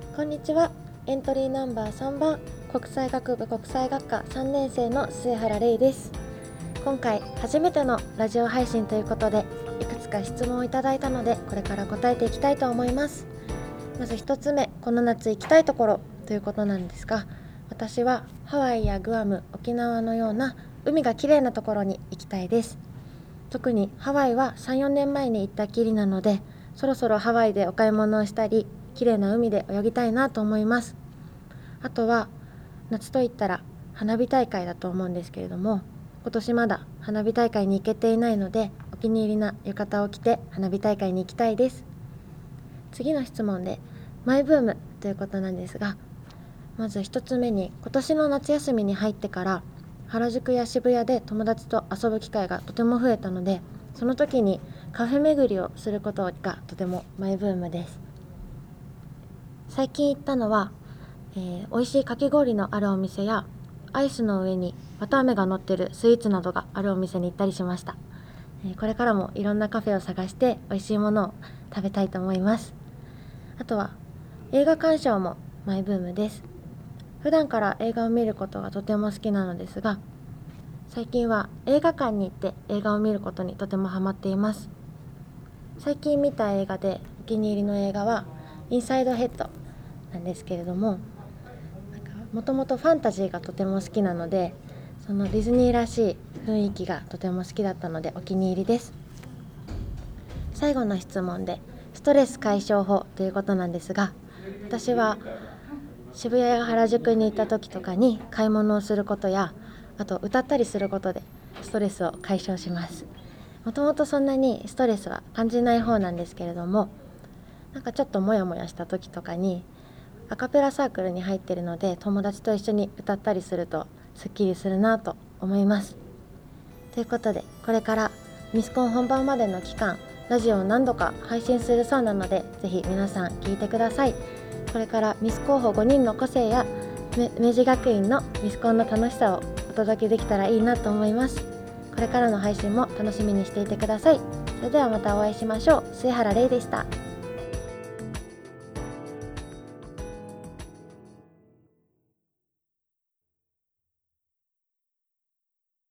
こんにちは。エントリーナンバー3番、国際学部国際学科3年生の末原玲です。今回初めてのラジオ配信ということで、いくつか質問をいただいたので、これから答えていきたいと思います。まず1つ目、この夏行きたいところということなんですが、私はハワイやグアム、沖縄のような海が綺麗なところに行きたいです。特にハワイは 3,4 年前に行ったきりなので、そろそろハワイでお買い物をしたり、綺麗な海で泳ぎたいなと思います。あとは夏といったら花火大会だと思うんですけれども、今年まだ花火大会に行けていないので、お気に入りな浴衣を着て花火大会に行きたいです。次の質問でマイブームということなんですが、まず1つ目に、今年の夏休みに入ってから原宿や渋谷で友達と遊ぶ機会がとても増えたので、その時にカフェ巡りをすることがとてもマイブームです。最近行ったのは、美味しいかき氷のあるお店や、アイスの上に綿あめが乗ってるスイーツなどがあるお店に行ったりしました。これからもいろんなカフェを探して美味しいものを食べたいと思います。あとは映画鑑賞もマイブームです。普段から映画を見ることがとても好きなのですが、最近は映画館に行って映画を見ることにとてもハマっています。最近見た映画でお気に入りの映画はインサイドヘッドなんですけれども、もともとファンタジーがとても好きなので、そのディズニーらしい雰囲気がとても好きだったのでお気に入りです。最後の質問でストレス解消法ということなんですが、私は渋谷や原宿に行った時とかに買い物をすることや、あと歌ったりすることでストレスを解消します。もともとそんなにストレスは感じない方なんですけれども、ちょっとモヤモヤした時とかにアカペラサークルに入っているので、友達と一緒に歌ったりするとすっきりするなと思います。ということで、これからミスコン本番までの期間、ラジオを何度か配信するそうなので、ぜひ皆さん聞いてください。これからミス候補5人の個性や明治学院のミスコンの楽しさをお届けできたらいいなと思います。これからの配信も楽しみにしていてください。それではまたお会いしましょう。末原玲でした。